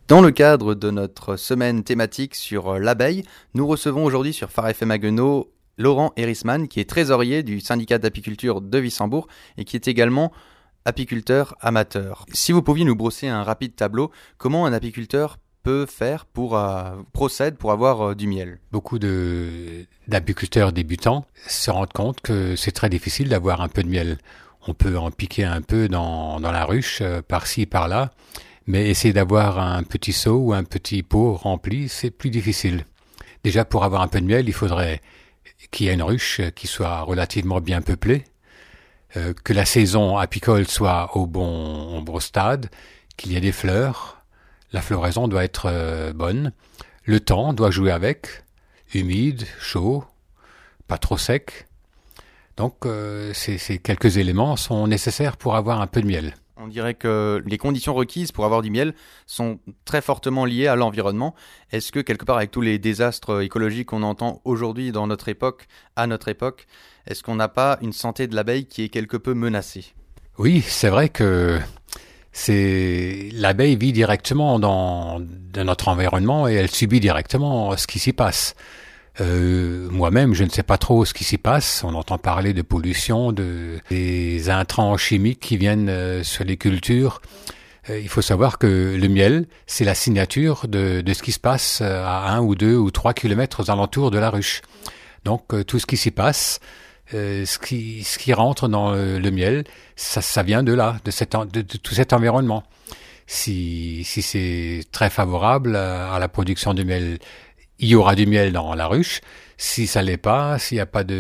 Dans le cadre de notre semaine thématique sur l'abeille, nous recevons aujourd'hui sur Phare FM Haguenau Laurent Erisman, qui est trésorier du syndicat d'apiculture de Wissembourg et qui est également apiculteur amateur. Si vous pouviez nous brosser un rapide tableau, comment un apiculteur peut faire procède pour avoir du miel? Beaucoup d'apiculteurs débutants se rendent compte que c'est très difficile d'avoir un peu de miel. On peut en piquer un peu dans la ruche, par-ci, par-là, mais essayer d'avoir un petit seau ou un petit pot rempli, c'est plus difficile. Déjà, pour avoir un peu de miel, il faudrait qu'il y ait une ruche qui soit relativement bien peuplée, que la saison apicole soit au bon stade, qu'il y ait des fleurs, la floraison doit être bonne, le temps doit jouer avec, humide, chaud, pas trop sec. Donc ces quelques éléments sont nécessaires pour avoir un peu de miel. On dirait que les conditions requises pour avoir du miel sont très fortement liées à l'environnement. Est-ce que quelque part, avec tous les désastres écologiques qu'on entend aujourd'hui à notre époque, est-ce qu'on n'a pas une santé de l'abeille qui est quelque peu menacée? Oui, c'est vrai que l'abeille vit directement dans notre environnement et elle subit directement ce qui s'y passe. Moi-même, je ne sais pas trop ce qui s'y passe. On entend parler de pollution, des intrants chimiques qui viennent sur les cultures. Il faut savoir que le miel, c'est la signature de ce qui se passe à 1 ou 2 ou 3 kilomètres aux alentours de la ruche. Donc tout ce qui s'y passe, ce qui rentre dans le miel, ça vient de là, de tout cet environnement. Si c'est très favorable à la production de miel, il y aura du miel dans la ruche. Si ça l'est pas, si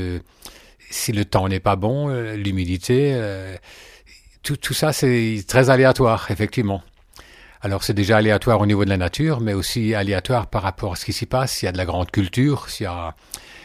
le temps n'est pas bon, l'humidité, tout ça c'est très aléatoire, effectivement. Alors c'est déjà aléatoire au niveau de la nature, mais aussi aléatoire par rapport à ce qui s'y passe. S'il y a de la grande culture, s'il y a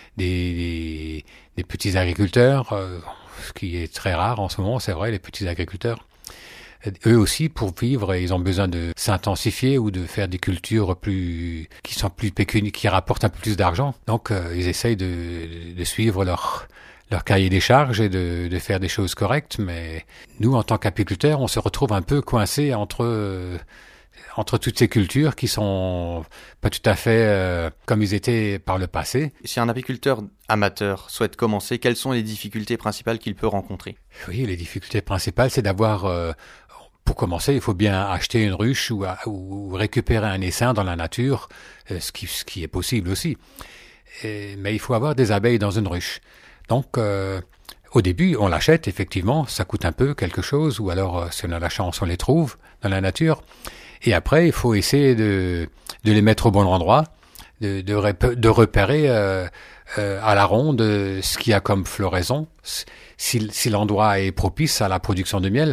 des petits agriculteurs, ce qui est très rare en ce moment, c'est vrai, les petits agriculteurs. Eux aussi, pour vivre, ils ont besoin de s'intensifier ou de faire des cultures qui sont plus pécuniaires, qui rapportent un peu plus d'argent. Donc, ils essayent de suivre leur cahier des charges et de faire des choses correctes. Mais nous, en tant qu'apiculteurs, on se retrouve un peu coincés entre toutes ces cultures qui sont pas tout à fait comme ils étaient par le passé. Si un apiculteur amateur souhaite commencer, quelles sont les difficultés principales qu'il peut rencontrer? Oui, les difficultés principales, c'est d'avoir... Pour commencer, il faut bien acheter une ruche ou récupérer un essaim dans la nature, ce qui est possible aussi. Mais il faut avoir des abeilles dans une ruche. Donc, au début, on l'achète, effectivement, ça coûte un peu quelque chose, ou alors, si on a la chance, on les trouve dans la nature. Et après, il faut essayer de les mettre au bon endroit, de repérer à la ronde ce qu'il y a comme floraison, si l'endroit est propice à la production de miel.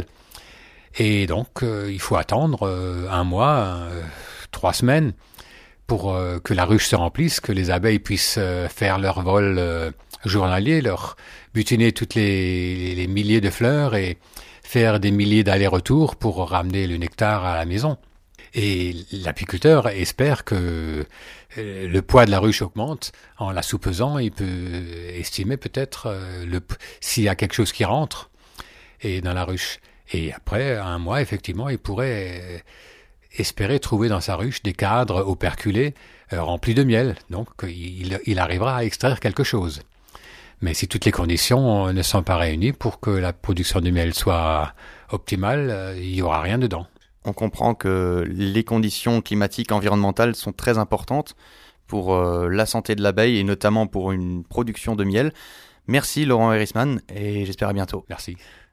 Et donc, il faut attendre 1 mois, 3 semaines, pour que la ruche se remplisse, que les abeilles puissent faire leur vol journalier, leur butiner toutes les milliers de fleurs et faire des milliers d'allers-retours pour ramener le nectar à la maison. Et l'apiculteur espère que le poids de la ruche augmente. En la soupesant, il peut estimer peut-être s'il y a quelque chose qui rentre et dans la ruche. Et après 1 mois, effectivement, il pourrait espérer trouver dans sa ruche des cadres operculés remplis de miel. Donc, il arrivera à extraire quelque chose. Mais si toutes les conditions ne sont pas réunies pour que la production de miel soit optimale, il n'y aura rien dedans. On comprend que les conditions climatiques environnementales sont très importantes pour la santé de l'abeille et notamment pour une production de miel. Merci Laurent Erisman et j'espère à bientôt. Merci.